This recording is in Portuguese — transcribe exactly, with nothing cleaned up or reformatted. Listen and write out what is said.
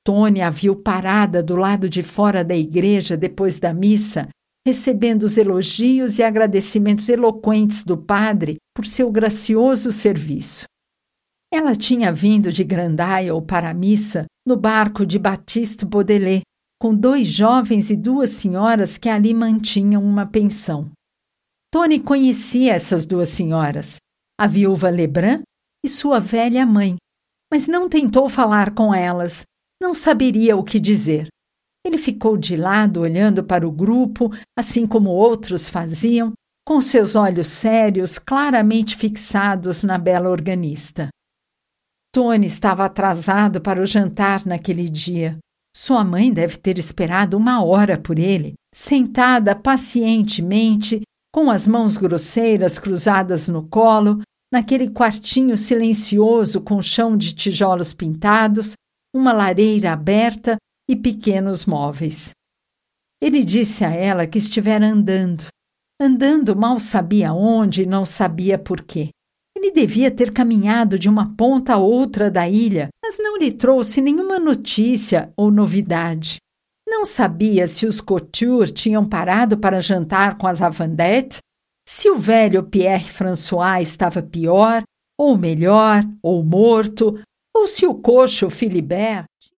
Tony a viu parada do lado de fora da igreja depois da missa, recebendo os elogios e agradecimentos eloquentes do padre por seu gracioso serviço. Ela tinha vindo de Grand Isle para a missa no barco de Baptiste Baudelais, com dois jovens e duas senhoras que ali mantinham uma pensão. Tony conhecia essas duas senhoras, a viúva Lebrun e sua velha mãe, mas não tentou falar com elas, não saberia o que dizer. Ele ficou de lado olhando para o grupo, assim como outros faziam, com seus olhos sérios claramente fixados na bela organista. Tony estava atrasado para o jantar naquele dia. Sua mãe deve ter esperado uma hora por ele, sentada pacientemente, com as mãos grosseiras cruzadas no colo, naquele quartinho silencioso com chão de tijolos pintados, uma lareira aberta e pequenos móveis. Ele disse a ela que estivera andando. Andando mal sabia onde e não sabia por quê. Ele devia ter caminhado de uma ponta a outra da ilha, mas não lhe trouxe nenhuma notícia ou novidade. Não sabia se os Couture tinham parado para jantar com as Avandet, se o velho Pierre François estava pior, ou melhor, ou morto, ou se o coxo Philibert